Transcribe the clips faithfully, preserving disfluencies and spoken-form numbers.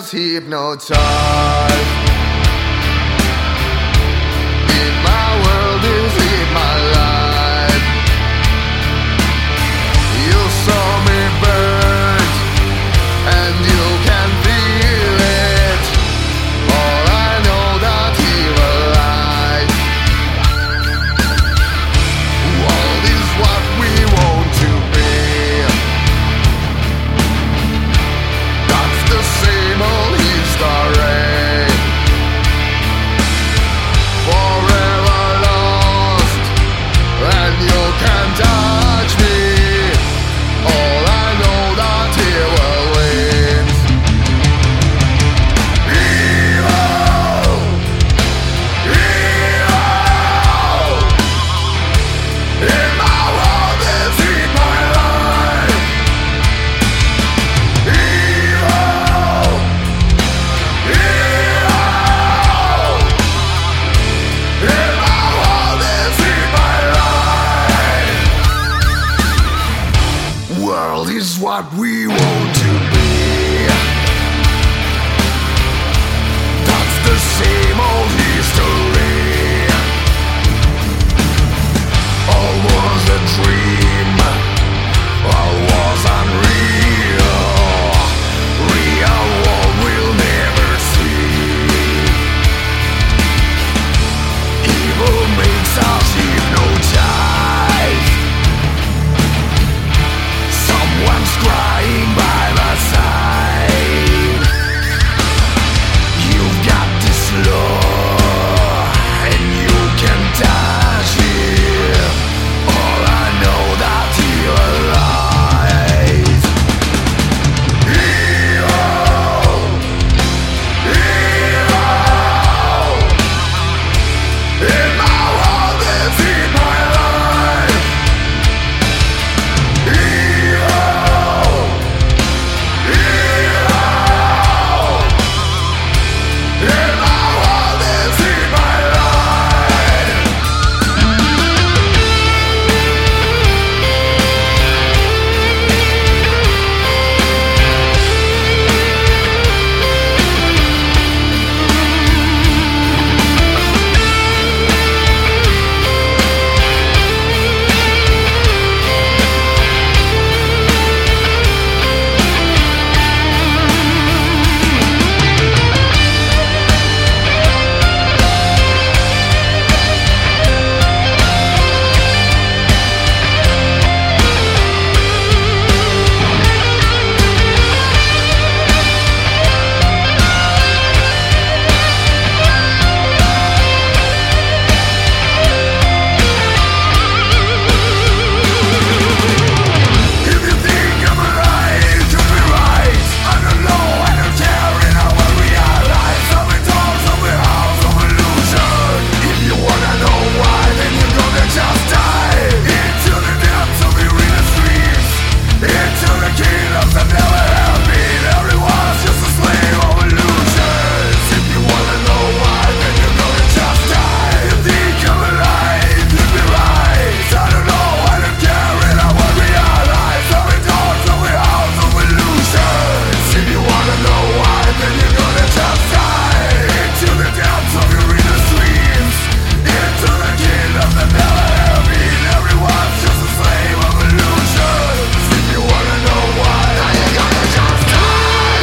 was hypnotized. In my world is in my life. You saw me burn, and you can feel it. All I know that evil lies. World is what we want to be. That's the same old history. Forever lost, and you can't touch me. All I know that evil wins. Evil, evil. In my world is in my life. Evil, evil. In my world is in my life. World is what we want to be. That's the same old history. All was a dream. All was unreal. Real world we'll never see. Evil makes us hypnotized. Someone's crying by my side. You've got this love, and you can touch it. All I know that you lies. Evil, evil. In my world is in my life. Evil, evil. In my world is in my life. If you think I'm alive, you'll be right. I don't know, I don't care, and I will realize. Some in dark, some in house, some illusion. If you wanna know why, then you're gonna just die. Into the depths of your inner streets. Into the kingdoms that never have been. Everyone's just a slave of illusions. If you wanna know why, then you're gonna just die. You think I'm alive, you'll be right. I don't know, I don't care, and I will realize. Some in dark, some in house, some illusions. If you wanna know why, then you're gonna just die. Into the depths of your inner streams. Into the kingdom that never have been. Everyone's just a slave of illusions. If you wanna know why, then you're gonna just die.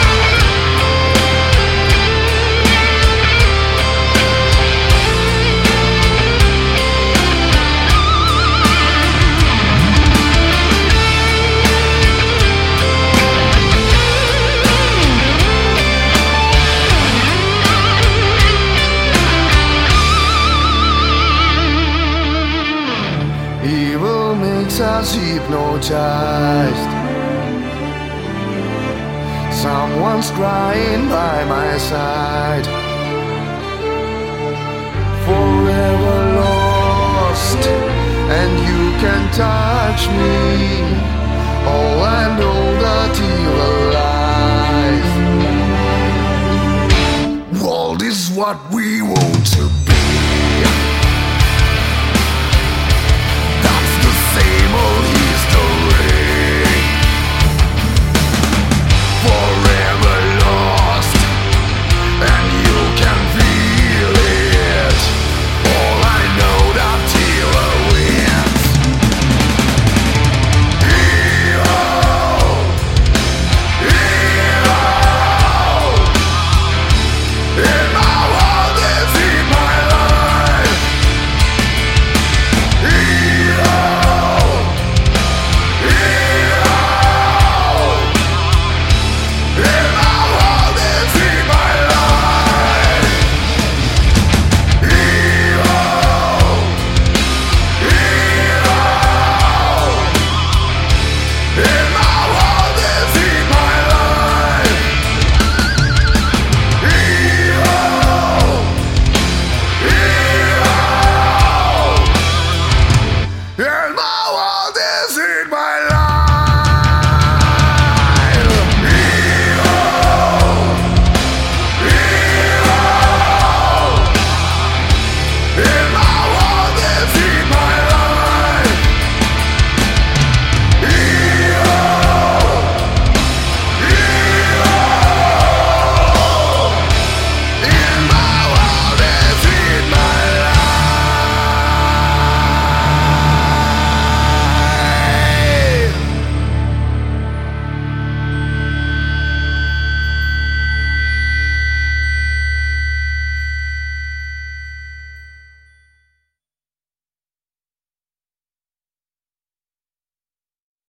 Evil makes us hypnotized. Someone's crying by my side. Forever lost, and you can touch me. All I know that evil lies. World is what we want to be. That's the same old